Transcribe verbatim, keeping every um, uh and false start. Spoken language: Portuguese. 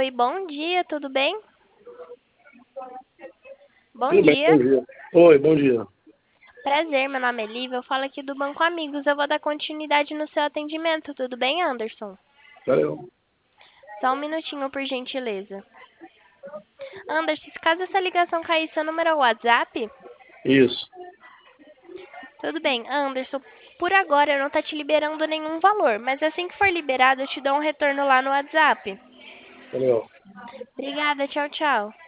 Oi, bom dia, tudo bem? Bom Tudo bem, dia. bom dia. Oi, bom dia. Prazer, meu nome é Lívia, eu falo aqui do Banco Amigos. Eu vou dar continuidade no seu atendimento, tudo bem, Anderson? Valeu. Só um minutinho, por gentileza. Anderson, caso essa ligação cair, seu número é o WhatsApp? Isso. Tudo bem, Anderson. Por agora eu não tá te liberando nenhum valor, mas assim que for liberado eu te dou um retorno lá no WhatsApp. Valeu. Obrigada, tchau, tchau.